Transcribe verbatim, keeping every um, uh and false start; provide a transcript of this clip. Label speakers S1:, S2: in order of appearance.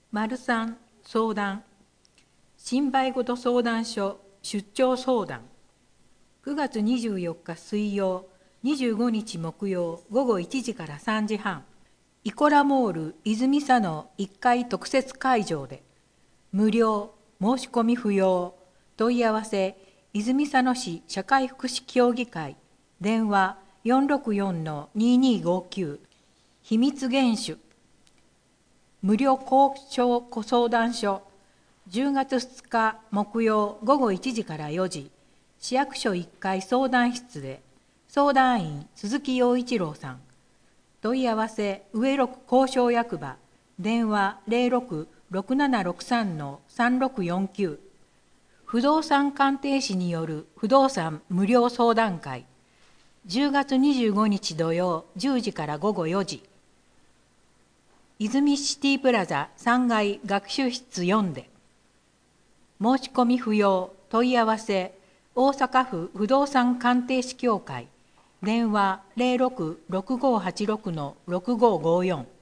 S1: 丸三相談。心配事相談所出張相談。くがつにじゅうよっか水曜、にじゅうごにち木曜午後いちじからさんじはん、イコラモール泉佐野いっかい特設会場で、無料、申し込み不要、問い合わせ、泉佐野市社会福祉協議会、電話 よんろくよんのににーごきゅう、秘密厳守、無料交渉ご相談所、じゅうがつふつか木曜午後いちじからよじ、市役所いっかい相談室で、相談員鈴木陽一郎さん。問い合わせ上六交渉役場、電話 ゼロろく ろくななろくさんのさんろくよんきゅう。不動産鑑定士による不動産無料相談会、じゅうがつにじゅうごにち土曜じゅうじから午後よじ、泉シティプラザさんがい学習室よんで、申し込み不要、問い合わせ、大阪府不動産鑑定士協会、電話 ゼロろく ろくごーはちろくのろくごーごーよん。